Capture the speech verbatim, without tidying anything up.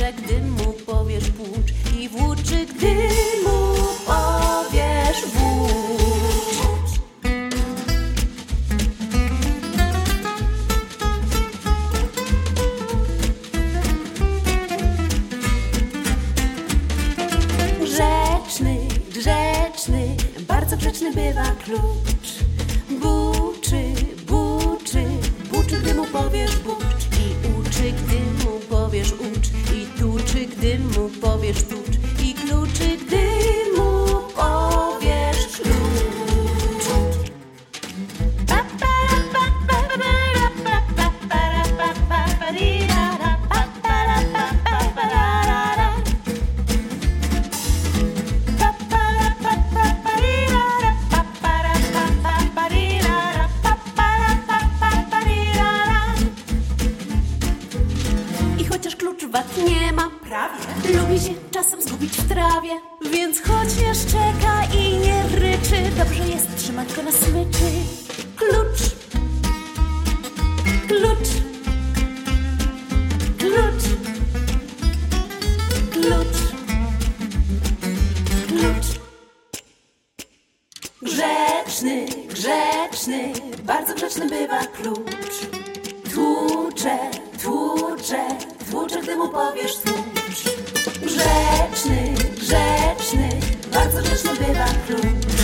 tłucze, gdy mu powiesz płucz i włóczy, gdy mu powiesz włócz. Grzeczny, grzeczny, bardzo grzeczny bywa klucz. Buczy, buczy, buczy, gdy mu powiesz bucz i uczy, gdy mu powiesz ucz i tuczy, gdy mu powiesz tucz i kluczy, gdy mu powiesz klucz. I chociaż klucz wad nie ma, prawie lubi się czasem zgubić w trawie, więc chociaż czeka i nie ryczy, dobrze jest trzymać go na smyczy. Klucz, klucz, klucz, klucz, klucz. Grzeczny, grzeczny, bardzo grzeczny bywa klucz. Tłucze, tłucze, tłucze, gdy mu powiesz tłucz. Grzeczny, grzeczny, bardzo grzeczny bywa klucz.